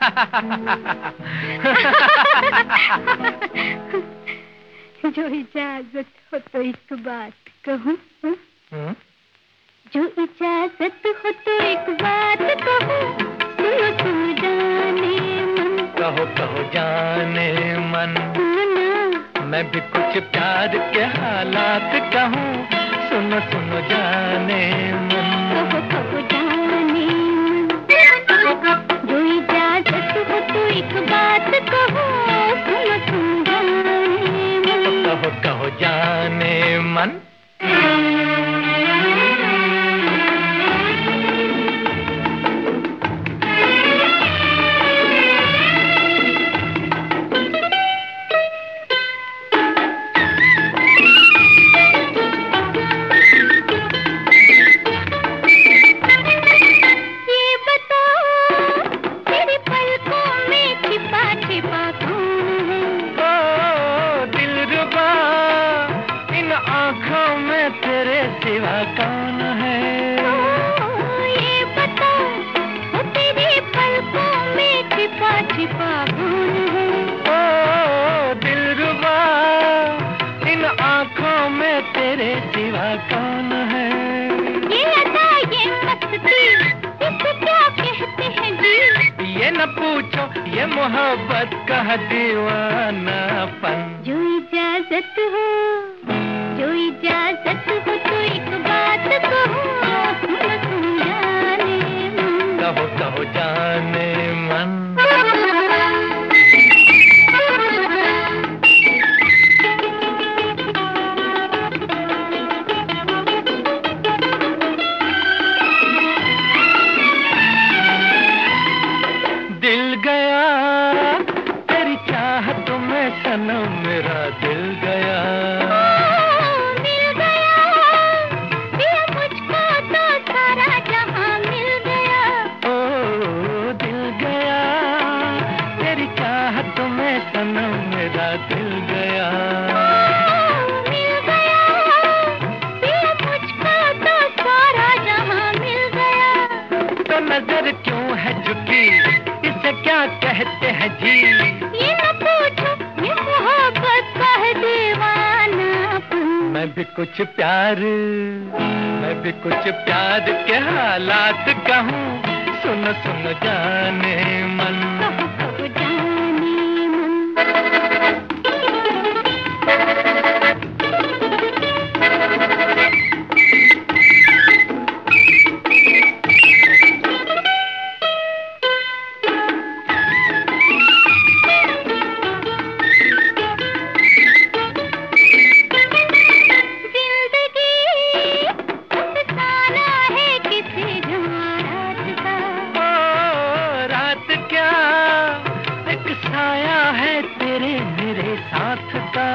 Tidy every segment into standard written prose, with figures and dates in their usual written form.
जो इजाजत हो तो एक बात कहूँ। जो इजाजत हो तो एक बात कहूँ। सुनो सुनो जाने मन। कहो कहो जाने मन। मैं भी कुछ प्यार के हालात कहूँ। सुनो सुनो जाने मन। कहो कहो जाने मन। जो इजाजत हो तो एक बात कहूँ। सुनो सुनो जाने मन। कहो कहो जाने मन। आँखों में तेरे सिवा कौन है? ये बता, वो तेरे पलकों में छिपा छिपा कौन है? ओ दिलरुबा, इन आँखों में तेरे सिवा कौन है? ये अदा, ये मस्ती, इसे क्या कहते हैं जी? ये न पूछो, ये मोहब्बत का दीवानापन। जो इजाजत हो, जो इजाजत हो तो एक बात कहो। सुनो सुनो जाने मन। कहो कहो जाने मन। दिल गया तेरी चाहत में सनम, मेरा दिल गया। सनम मेरा दिल गया। मिल गया, दिल मुझको तो सारा जहां मिल गया। तो नजर क्यों है झुकी, इसे क्या कहते हैं जी? ये न पूछो, ये मोहब्बत का है दीवानापन। मैं भी कुछ प्यार के हालात कहूँ। सुनो सुनो जाने मन। कहो जाने मन। साया है तेरे मेरे साथ का।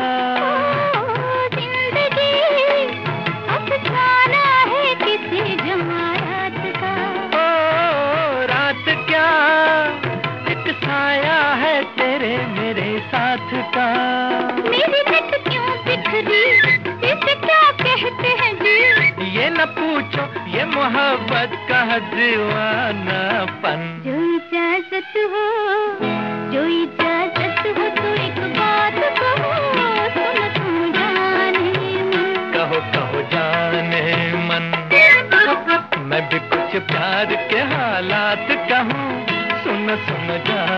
जिंदगी अफसाना है किसी जमात का। रात क्या एक साया है तेरे मेरे साथ का। मेरी नित क्यों बिखरी, इसे क्या कहते हैं जी? ये न पूछो, ये मोहब्बत का दीवानापन। जो इजाजत हो, जो इजाजत हो तो एक बात कहो। सुनो सुनो जाने मन। कहो कहो जाने मन। मैं भी कुछ प्यार के हालात कहूँ। सुनो सुनो जाने